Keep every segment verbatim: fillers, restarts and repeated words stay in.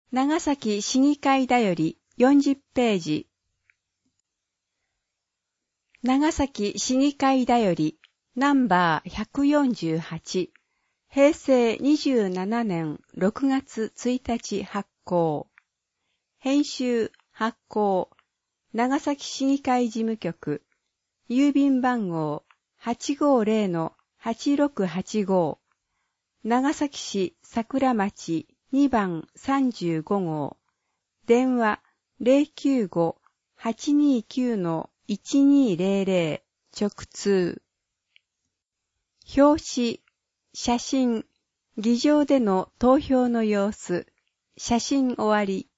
長崎市議会だよりよんじゅっページ。長崎市議会だよりナンバーひゃくよんじゅうはち、平成にじゅうななねんろくがつついたち発行。編集発行。長崎市議会事務局。郵便番号 はちごーぜろのはちろくはちご。長崎市桜町にばんさんじゅうごごう。電話 ゼロきゅうご はちにきゅう いちにゼロゼロ 直通。表紙、写真、議場での投票の様子、写真終わり。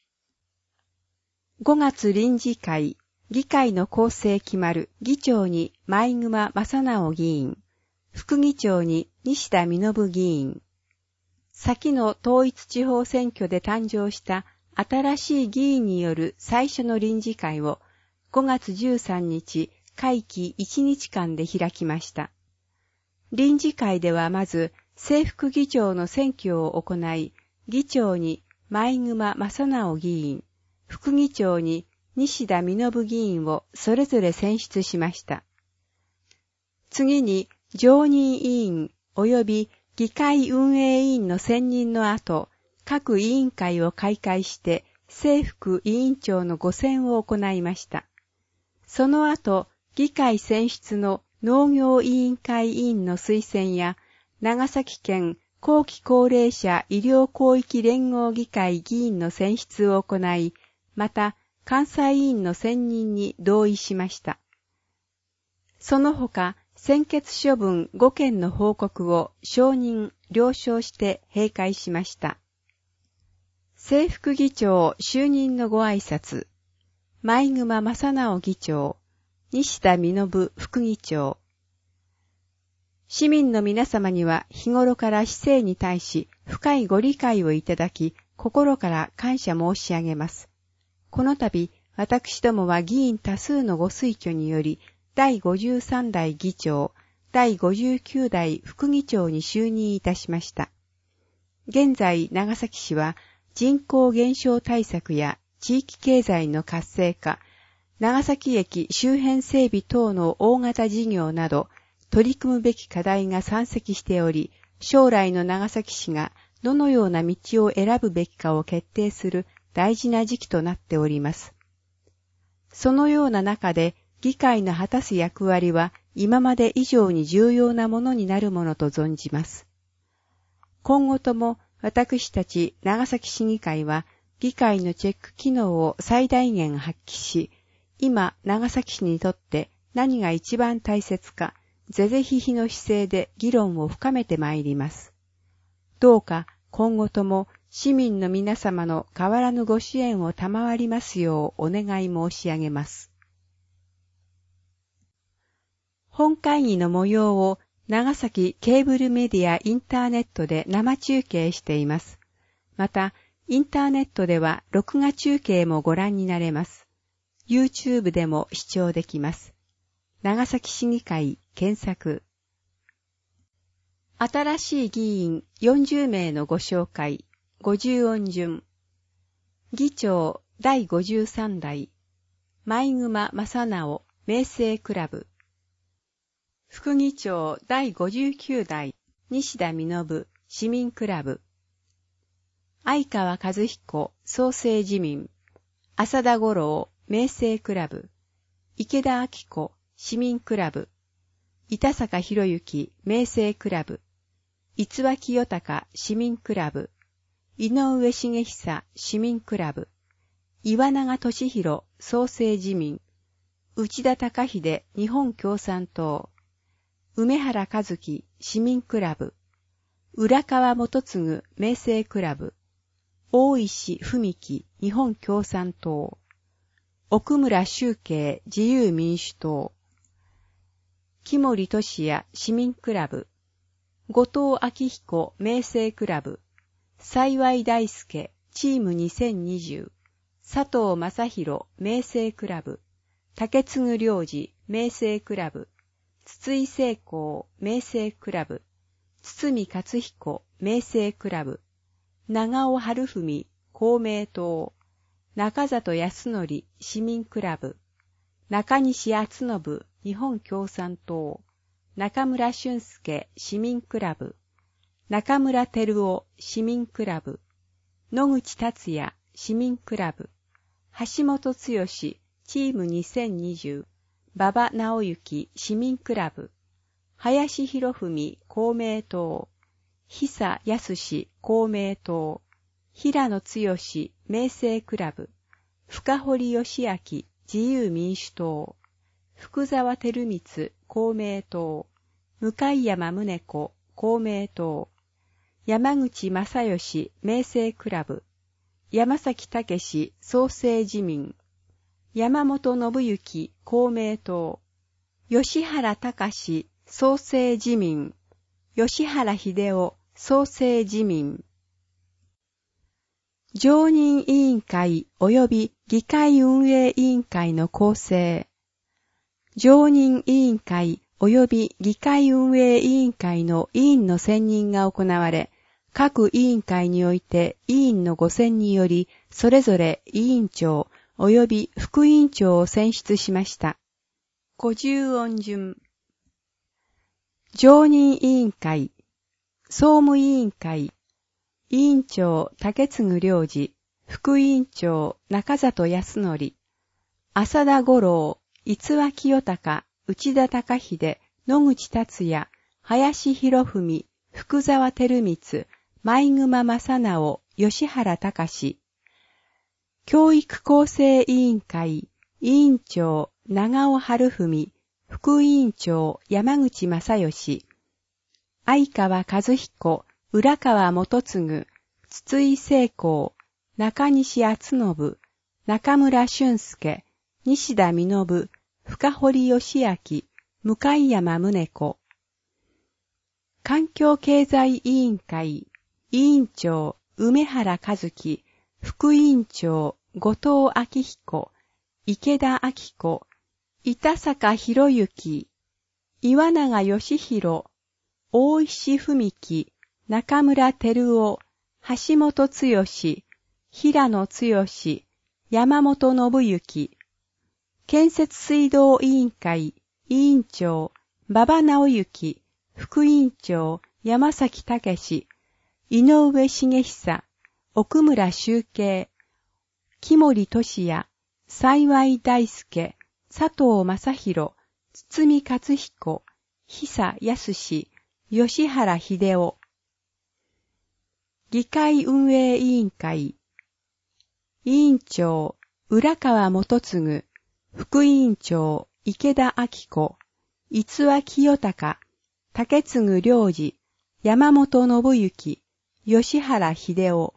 ごがつ臨時会、議会の構成決まる議長に前熊正直議員、副議長に西田実信議員。先の統一地方選挙で誕生した新しい議員による最初の臨時会をごがつじゅうさんにち会期いちにちかんで開きました。臨時会ではまず正副議長の選挙を行い、議長に前熊正直議員、副議長に西田実信議員をそれぞれ選出しました。次に常任委員及び議会運営委員の選任の後、各委員会を開会して正副委員長のご選を行いました。その後、議会選出の農業委員会委員の推薦や、長崎県後期高齢者医療広域連合議会議員の選出を行い、また関西委員の選任に同意しました。その他、専決処分ごけんの報告を承認、了承して閉会しました。正副議長就任のご挨拶。前熊正直議長、西田実信副議長。市民の皆様には日頃から市政に対し深いご理解をいただき、心から感謝申し上げます。この度、私どもは議員多数のご推挙により、だいごじゅうさんだい議長、だいごじゅうきゅうだい副議長に就任いたしました。現在、長崎市は人口減少対策や地域経済の活性化、長崎駅周辺整備等の大型事業など、取り組むべき課題が山積しており、将来の長崎市がどのような道を選ぶべきかを決定する大事な時期となっております。そのような中で、議会の果たす役割は今まで以上に重要なものになるものと存じます。今後とも私たち長崎市議会は議会のチェック機能を最大限発揮し、今長崎市にとって何が一番大切か、是々非々の姿勢で議論を深めてまいります。どうか今後とも市民の皆様の変わらぬご支援を賜りますようお願い申し上げます。本会議の模様を長崎ケーブルメディアインターネットで生中継しています。また、インターネットでは録画中継もご覧になれます。YouTube でも視聴できます。長崎市議会検索。新しい議員よんじゅうめいのご紹介、ごじゅう音順。議長だいごじゅうさんだい、前熊正直明星クラブ。副議長だいごじゅうきゅうだい、西田実信市民クラブ。相川和彦創生自民。浅田五郎明星クラブ。池田明子市民クラブ。板坂博之明星クラブ。逸脇清隆市民クラブ。井上茂久市民クラブ。岩永俊弘創生自民。内田隆秀日本共産党。梅原和樹市民クラブ。浦川元次明星クラブ。大石文樹日本共産党。奥村修慶自由民主党。木森俊也市民クラブ。後藤昭彦明星クラブ。幸井大輔チームにせんにじゅう。佐藤正宏明星クラブ。竹継良二明星クラブ。筒井聖光明星クラブ。堤勝彦明星クラブ。長尾春文公明党、中里康則市民クラブ、中西敦信日本共産党、中村俊介市民クラブ、中村照夫市民クラブ、野口達也市民クラブ、橋本剛チームにせんにじゅう、馬場直之市民クラブ、林博文公明党、久康公明党、平野剛明星クラブ、深堀義明自由民主党、福沢照光公明党、向山宗子公明党、山口正義明星クラブ、山崎武創生自民、山本信之公明党、吉原隆創生自民、吉原秀夫創生自民。常任委員会及び議会運営委員会の構成。常任委員会及び議会運営委員会の委員の選任が行われ、各委員会において委員のご選により、それぞれ委員長及び副委員長を選出しました。ごじゅう音順。常任委員会、総務委員会、委員長竹次良二、副委員長中里康則、浅田五郎、逸話清隆、内田隆秀、野口達也、林博文、福沢照光、前熊正直、吉原隆。教育構成委員会、委員長長尾春文、副委員長山口正義、相川和彦、浦川元次、筒井聖光、中西敦信、中村俊介、西田実、深堀義明、向山宗子。環境経済委員会、委員長梅原和樹、副委員長後藤明彦、池田明子、板坂博之、岩永義弘、大石文樹、中村照夫、橋本剛、平野剛、山本信之。建設水道委員会、委員長馬場直之、副委員長山崎武、井上茂久、奥村修慶、木森俊也、幸井大輔、佐藤正宏、堤勝彦、久康、吉原秀夫。議会運営委員会、委員長浦川元次、副委員長池田明子、逸話清隆、竹次良二、山本信之、吉原秀夫。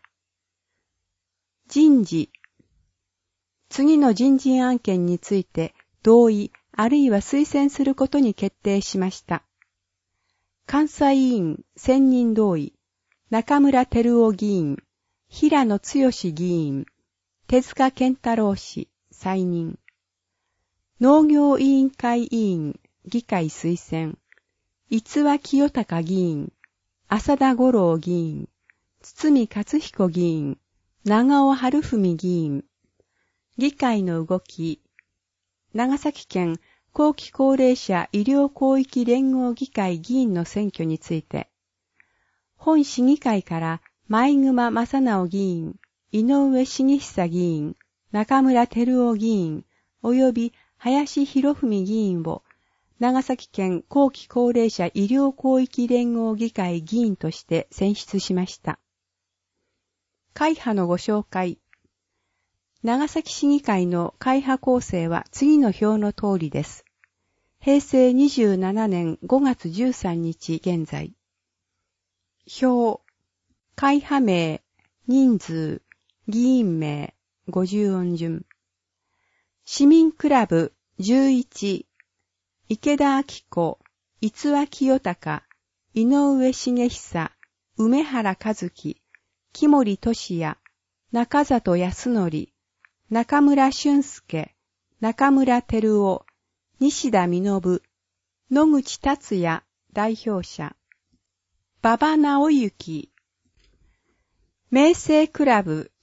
人事。次の人事案件について同意あるいは推薦することに決定しました。監査委員選任同意、中村照夫議員、平野剛議員、手塚健太郎氏再任。農業委員会委員、議会推薦、逸話清隆議員、浅田五郎議員、堤勝彦議員、長尾春文議員。議会の動き。長崎県後期高齢者医療広域連合議会議員の選挙について、本市議会から前熊正直議員、井上茂久議員、中村照夫議員、及び林博文議員を長崎県後期高齢者医療広域連合議会議員として選出しました。会派のご紹介。長崎市議会の会派構成は次の表の通りです。平成にじゅうななねんごがつじゅうさんにち現在。表。会派名、人数、議員名、ごじゅう音順。市民クラブじゅういち、池田明子、逸話清隆、井上茂久、梅原和樹、木森俊也、中里康則、中村俊介、中村照夫、西田実、野口達也代表者。馬場直之。明星クラブ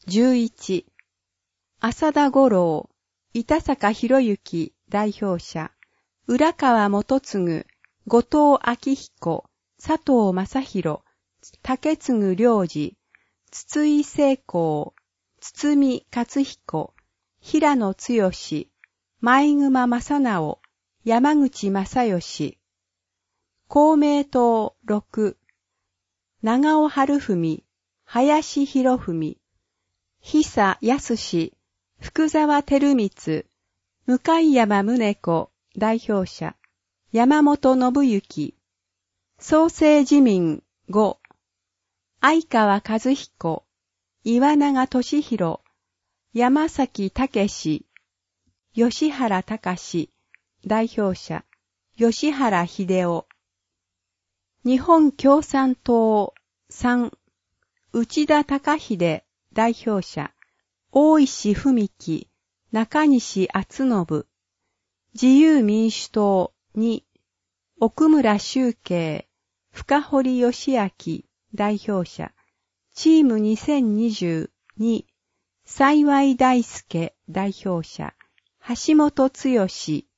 じゅういち、浅田五郎、板坂博之代表者、浦川元次、後藤昭彦、佐藤正宏、竹次良二、筒井聖光、堤勝彦、平野剛、前熊正直、山口正義、公明党ろく、長尾春文、林博文、久康、福沢照光、向山宗子代表者、山本信之、創生自民ご、相川和彦、岩永俊弘、山崎武史、吉原隆代表者、吉原秀夫、日本共産党さん、内田隆秀代表者、大石文樹、中西厚信、自由民主党に、奥村修慶、深堀義明代表者、チームにせんにじゅうに、幸い大輔代表者、橋本剛、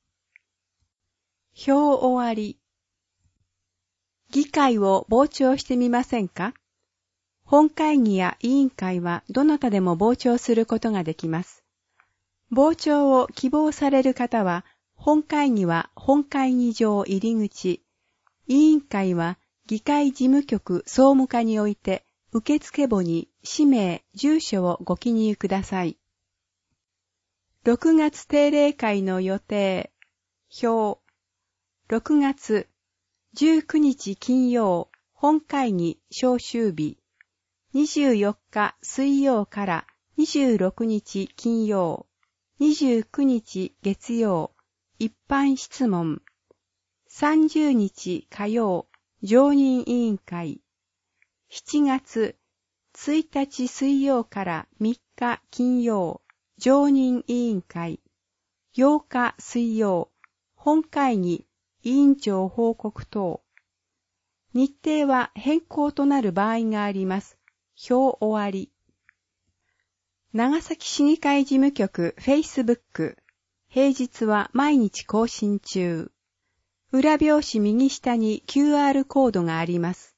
票終わり。議会を傍聴してみませんか？本会議や委員会はどなたでも傍聴することができます。傍聴を希望される方は、本会議は本会議場入り口、委員会は議会事務局総務課において、受付簿に氏名、住所をご記入ください。ろくがつ定例会の予定、表、ろくがつじゅうくにち金曜、本会議召集日、にじゅうよっか水曜からにじゅうろくにち金曜、にじゅうくにち月曜、一般質問、さんじゅうにち火曜、常任委員会、しちがつついたち水曜からみっか金曜、常任委員会、ようか水曜、本会議、委員長報告等。日程は変更となる場合があります。表終わり。長崎市議会事務局 Facebook。平日は毎日更新中。裏表紙右下に キューアール コードがあります。